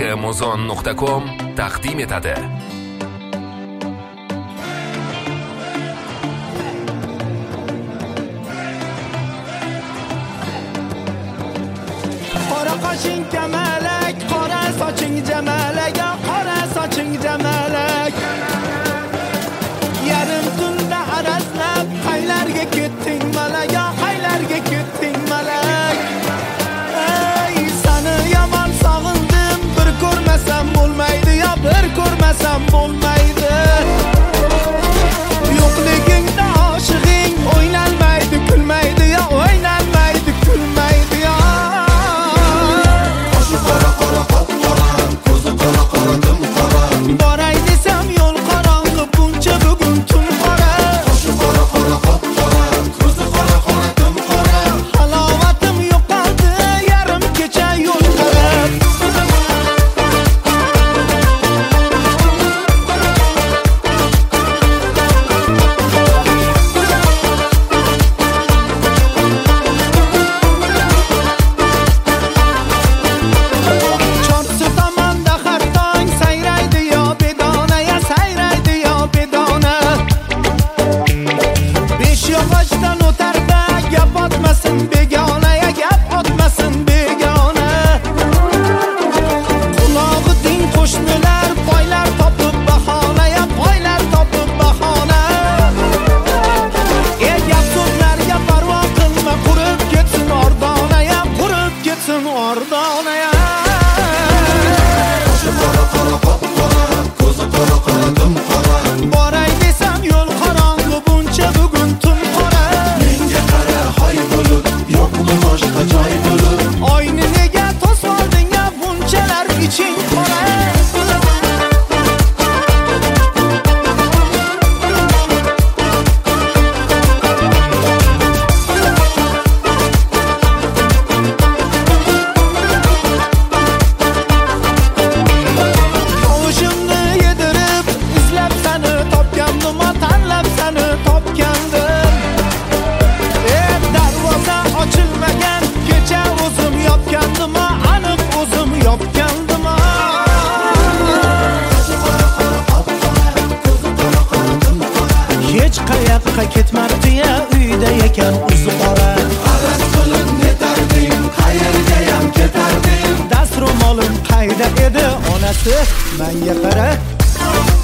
kmozon.com taqdim etadi. Qora qoshing kamalak, qora soching jamalak, qora soching jamalak. Yarim tunda arazlab, qaylarga ketding malak, qaylarga ketding malak. Ey, seni yomon sog'indim, bir ko'rmasam bo'lmaydi, yo bir ko'rmasam bo'lmaydi. Yo'qligingda oshig'ing o'ynalmaydi, kulmaydi, yo o'ynalmaydi, kulmaydi, yo. Boray desam yo'l qorong'i, buncha bugun tun qora. Halovatim yo'qoldi, yarim kecha yo'l qarab. Chorsu tomonda har tong sayraydi yo bedona, ya sayraydi yo bedona. Besh yog'ochdan o'tarda gap otmasin begona, ya gap otmasin begona. Qulog'i ding qo'shnilar, boylar topib bahona, ya boylar topib bahona. Gap so'zlarga parvo qilma, qurib ketsin ordona, ya qurib ketsin ordona, ya. Boray desam yo'l qorong'i, buncha bugun tun qora. Menga qara, hoy bo'lib, yo'qmi boshqa joy bo'lib. Oyni nega to'svolding, ya bunchalar iching qora. Tovushimni yedirib, izlab seni topgandim, tanlab seni topgandim. Darvoza ochilmagan kecha o'zim yopgandim, aniq o'zim yopgandim. Hech qayoqqa ketmabdi-ya, uyda ekan o'zi qora. Araz qilib netarding, qayergayam ketarding. Dastro'molim qayda edi, onasi menga qara.